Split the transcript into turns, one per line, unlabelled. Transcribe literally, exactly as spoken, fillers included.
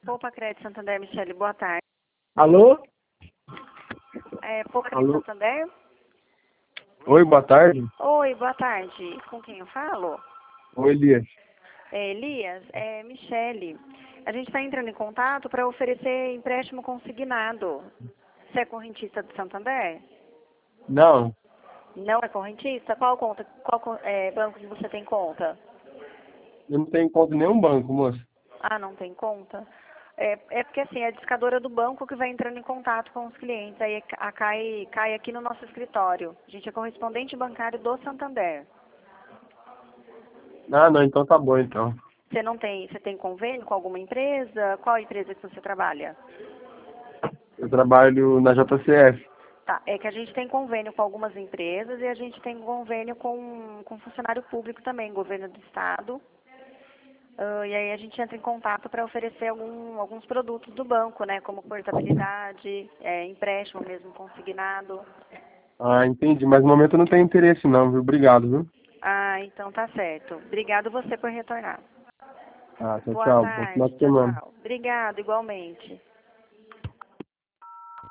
Poupa Crédito Santander, Michele, boa tarde.
Alô?
É, Poupa Crédito
Alô?
Santander?
Oi, boa tarde.
Oi, boa tarde. Com quem eu falo?
Oi, Elias.
É, Elias, é Michele. A gente está entrando em contato para oferecer empréstimo consignado. Você é correntista do Santander?
Não,
Não é correntista? Qual conta, qual co- é, banco que você tem conta?
eu não tenho conta em nenhum banco, moço.
Ah, não tem conta? É, é porque assim, é a discadora do banco que vai entrando em contato com os clientes. Aí a cai, cai aqui no nosso escritório. A gente é correspondente bancário do Santander.
Ah, não, então tá bom, então.
Você não tem, você tem convênio com alguma empresa? Qual empresa que você trabalha?
Eu trabalho na J C F.
Tá, é que a gente tem convênio com algumas empresas e a gente tem convênio com, com funcionário público também, governo do estado. Ah, e aí a gente entra em contato para oferecer algum, alguns produtos do banco, né? Como portabilidade, é, empréstimo mesmo consignado.
Ah, entendi, mas no momento eu não tenho interesse não, viu? Obrigado, viu?
Ah, então tá certo. Obrigado você por retornar.
Ah, tchau,
Boa
tchau. Bom final
tarde,
de
tchau,
semana.
tchau. Obrigado, igualmente.